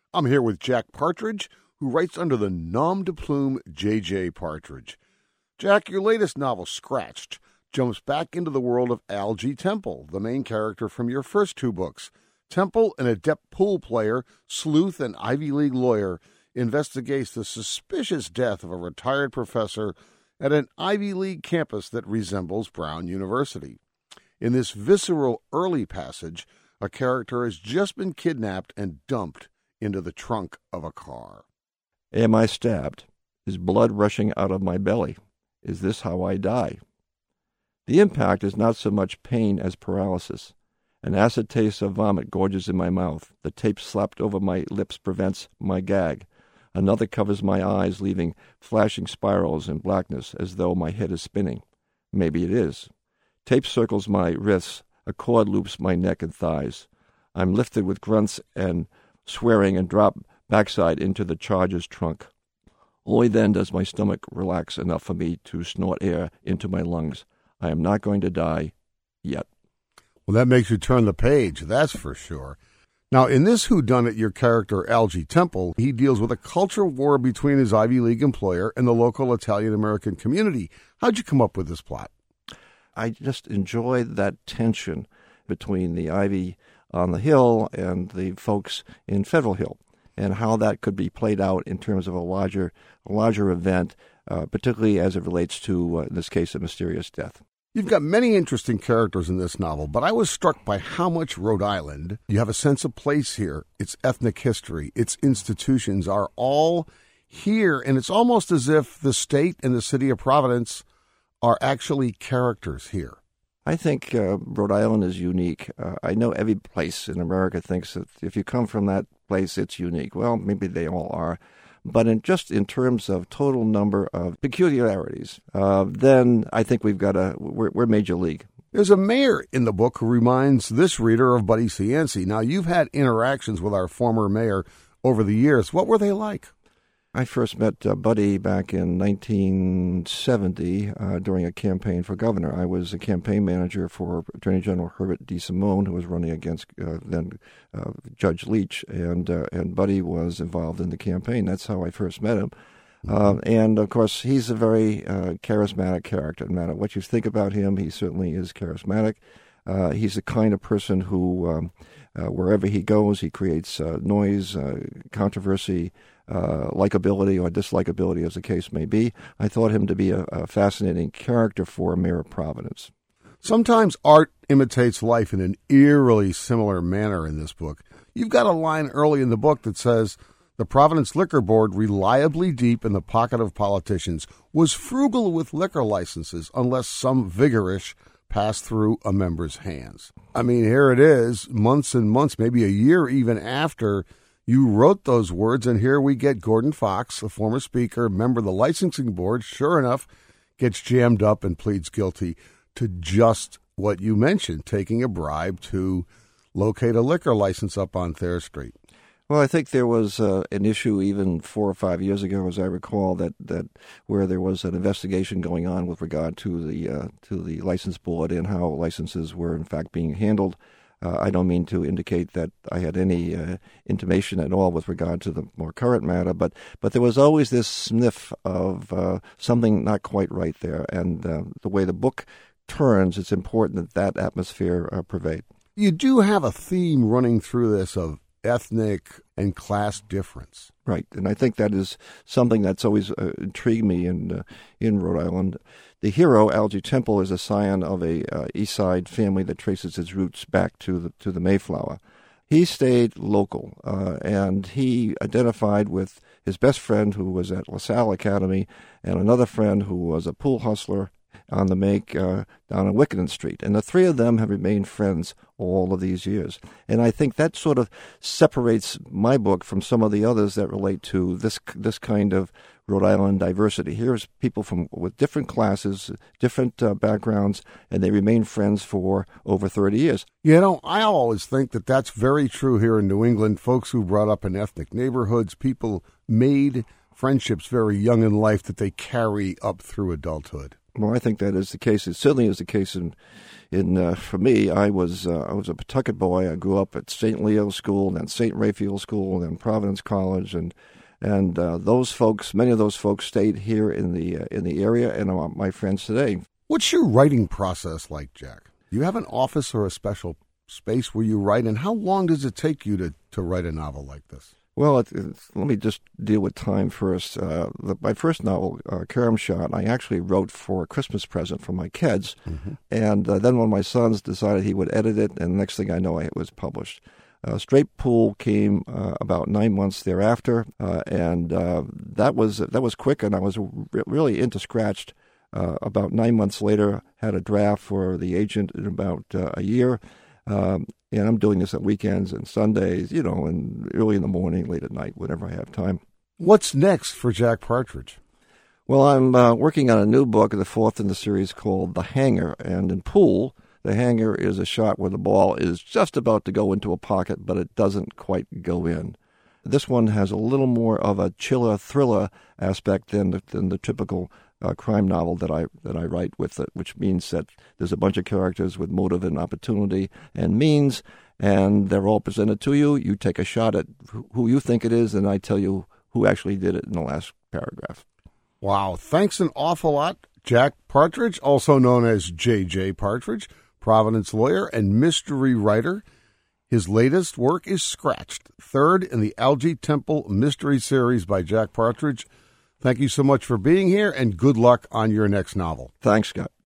I'm here with Jack Partridge, who writes under the nom de plume J.J. Partridge. Jack, your latest novel, Scratched, jumps back into the world of Algie Temple, the main character from your first two books. Temple, an adept pool player, sleuth, and Ivy League lawyer, investigates the suspicious death of a retired professor at an Ivy League campus that resembles Brown University. In this visceral early passage, a character has just been kidnapped and dumped into the trunk of a car. Am I stabbed? Is blood rushing out of my belly? Is this how I die? The impact is not so much pain as paralysis. An acid taste of vomit gorges in my mouth. The tape slapped over my lips prevents my gag. Another covers my eyes, leaving flashing spirals in blackness as though my head is spinning. Maybe it is. Tape circles my wrists. A cord loops my neck and thighs. I'm lifted with grunts and swearing and drop backside into the Charger's trunk. Only then does my stomach relax enough for me to snort air into my lungs. I am not going to die yet. Well, that makes you turn the page, that's for sure. Now, in this whodunit, your character, Algie Temple, he deals with a cultural war between his Ivy League employer and the local Italian-American community. How'd you come up with this plot? I just enjoyed that tension between the Ivy on the Hill and the folks in Federal Hill, and how that could be played out in terms of a larger event, particularly as it relates to, in this case, a mysterious death. You've got many interesting characters in this novel, but I was struck by how much Rhode Island, you have a sense of place here. Its ethnic history, its institutions are all here, and it's almost as if the state and the city of Providence are actually characters here. I think Rhode Island is unique. I know every place in America thinks that if you come from that place, it's unique. Well, maybe they all are. But in terms of total number of peculiarities, then I think we're major league. There's a mayor in the book who reminds this reader of Buddy Cianci. Now, you've had interactions with our former mayor over the years. What were they like? I first met Buddy back in 1970 during a campaign for governor. I was a campaign manager for Attorney General Herbert D. Simone, who was running against then Judge Leach, and Buddy was involved in the campaign. That's how I first met him. And, of course, he's a very charismatic character. No matter what you think about him, he certainly is charismatic. He's the kind of person who, wherever he goes, he creates noise, controversy, likability or dislikability, as the case may be. I thought him to be a fascinating character for Mayor of Providence. Sometimes art imitates life in an eerily similar manner in this book. You've got a line early in the book that says, "The Providence Liquor Board, reliably deep in the pocket of politicians, was frugal with liquor licenses unless some vigorish passed through a member's hands." I mean, here it is, months and months, maybe a year even after you wrote those words, and here we get Gordon Fox, a former speaker, member of the licensing board, sure enough, gets jammed up and pleads guilty to just what you mentioned, taking a bribe to locate a liquor license up on Thayer Street. Well, I think there was an issue even 4 or 5 years ago, as I recall, that where there was an investigation going on with regard to the license board and how licenses were in fact being handled. I don't mean to indicate that I had any intimation at all with regard to the more current matter, but there was always this sniff of something not quite right there. And the way the book turns, it's important that atmosphere pervade. You do have a theme running through this of ethnic and class difference. Right, and I think that is something that's always intrigued me in Rhode Island. The hero, Algie Temple, is a scion of a East Side family that traces its roots back to the Mayflower. He stayed local, and he identified with his best friend, who was at LaSalle Academy, and another friend who was a pool hustler on the make down on Wickenden Street. And the three of them have remained friends all of these years. And I think that sort of separates my book from some of the others that relate to this kind of Rhode Island diversity. Here's people with different classes, different backgrounds, and they remain friends for over 30 years. You know, I always think that that's very true here in New England. Folks who brought up in ethnic neighborhoods, people made friendships very young in life that they carry up through adulthood. Well, I think that is the case. It certainly is the case for me. I was a Pawtucket boy. I grew up at St. Leo School, then St. Raphael School, then Providence College, and those folks, many of those folks, stayed here in the area, and are my friends today. What's your writing process like, Jack? Do you have an office or a special space where you write, and how long does it take you to write a novel like this? Well, let me just deal with time first. My first novel, Carom Shot, I actually wrote for a Christmas present for my kids, and then one of my sons decided he would edit it, and the next thing I know, it was published. Straight Pool came about 9 months thereafter, and that was quick, and I was really into Scratched. About 9 months later, had a draft for the agent in about a year. And I'm doing this on weekends and Sundays, and early in the morning, late at night, whenever I have time. What's next for Jack Partridge? Well, I'm working on a new book, the fourth in the series, called The Hanger. And in pool, the hanger is a shot where the ball is just about to go into a pocket, but it doesn't quite go in. This one has a little more of a chiller thriller aspect than the typical crime novel that I write with it, which means that there's a bunch of characters with motive and opportunity and means, and they're all presented to you. You take a shot at who you think it is, and I tell you who actually did it in the last paragraph. Wow. Thanks an awful lot, Jack Partridge, also known as J.J. Partridge, Providence lawyer and mystery writer. His latest work is Scratched, third in the Algie Temple mystery series by Jack Partridge. Thank you so much for being here, and good luck on your next novel. Thanks, Scott.